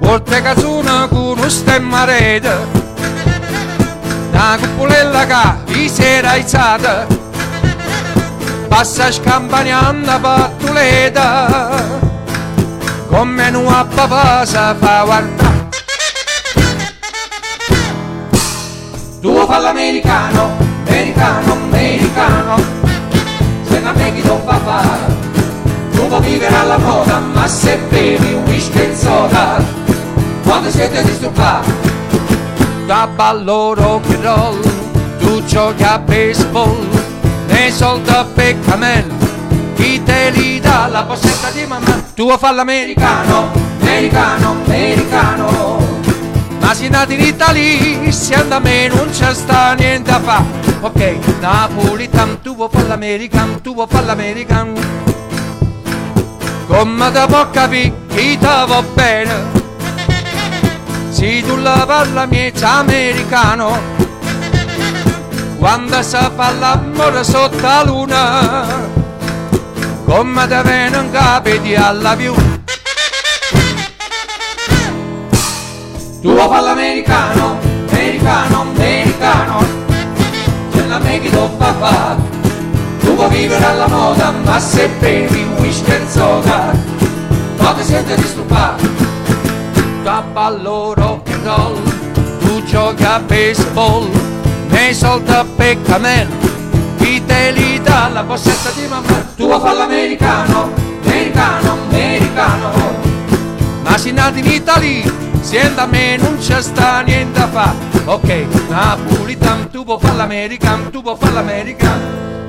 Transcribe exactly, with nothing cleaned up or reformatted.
porte cazzuna con un stemma rete, una cupolella che vi si era alzata, passa scampagnando pattuleta, come una papà si fa guardare. Tu vuoi fare l'americano, americano, americano, se non me chi lo fa fare. Tu vuoi vivere alla moda, ma se bevi un whisky e soda, quando siete disturbati. Da ballo rock and roll, tu giochi a baseball, nei soldi per camel, chi te li dà la possetta di mamma. Tu vuoi fare l'americano, americano, americano, ma se nati in Italia, se anda a me non c'è sta niente a fa. Ok, Napolitan, tu vuoi fare l'americano, tu vuoi fare l'americano, come te può capire chi te va bene, se tu la parla miezza americano, quando si fa l'amore sotto la luna, come te viene un capo di alla più. Tu vuoi fare l'americano, americano, americano, c'è la me che lo fa fare. Tu vuoi vivere alla moda, ma se bevi un whisky e soda, quando siete disturbati. Da ballo rock and roll, tu giochi a baseball, nei soldi per camel, chi te li dà la possetta di mamma. Tu vuoi fare l'americano, americano, americano, ma se nati in Italia, se da me non c'è sta niente a fa. Ok, Napolitan, tu vuoi fare l'americano, tu vuoi fare l'americano,